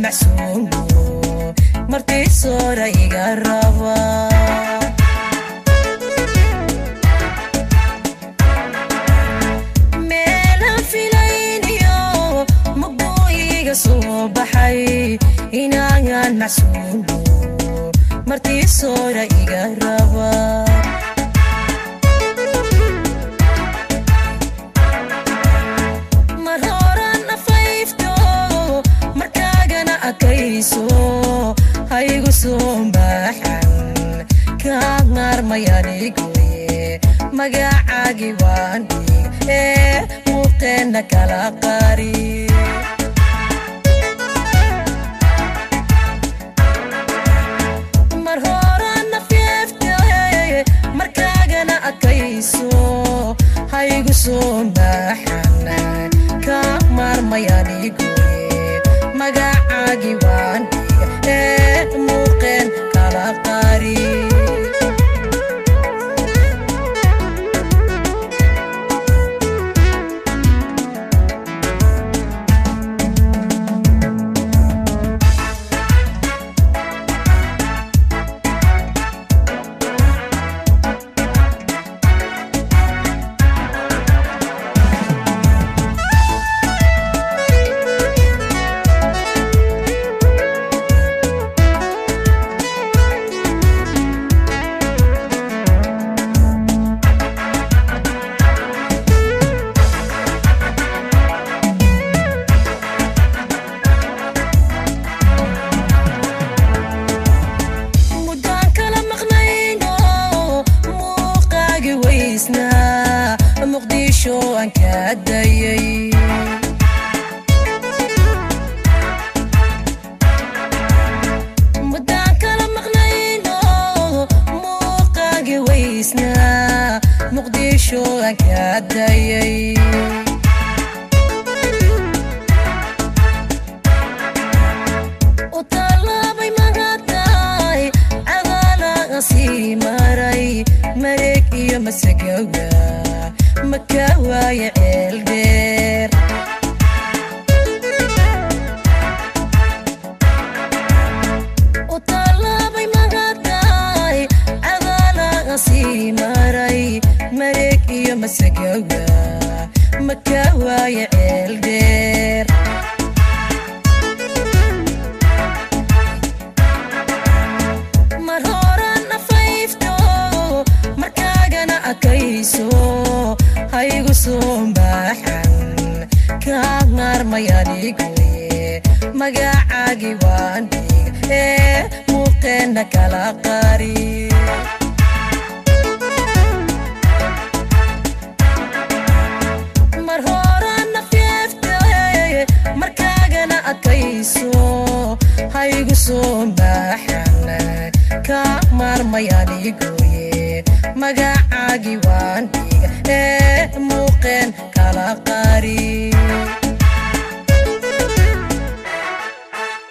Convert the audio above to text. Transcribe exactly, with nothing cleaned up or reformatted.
macsuumo martii soora iga raba meelan filayniyo maqooyiga soo baxay inaan macsuumo martii soora iga raba kayso haygu soo baxan ka marmayanigoye magacaagi waan dhig ee muuqeena kala qari mar horana fiifte markaagana akayso haygu soo baxan ka marmayanigoye magacaagi waan dhig ee muuqeen kala qari muqdisho aan ka dayay mudaan kala maqnayno muuqaagi weysna muqdisho aan ka dayay u talabay magatay cadaala sii maray mareeg iyo masagowga مكاوي الدير وطلبي مقداي عضالا غسي مري مريك يوم السقوة مكاوي الدير مرهورا نفايفتو مركاقنا أكيسو haygu soo baxan ka marmayanigoye magacaagi waan dhig ee muuqeena kala qari mar horana fiifte markaagana akayso haygu soo baxan ka marmayanigoye magacaagi waan dhig ee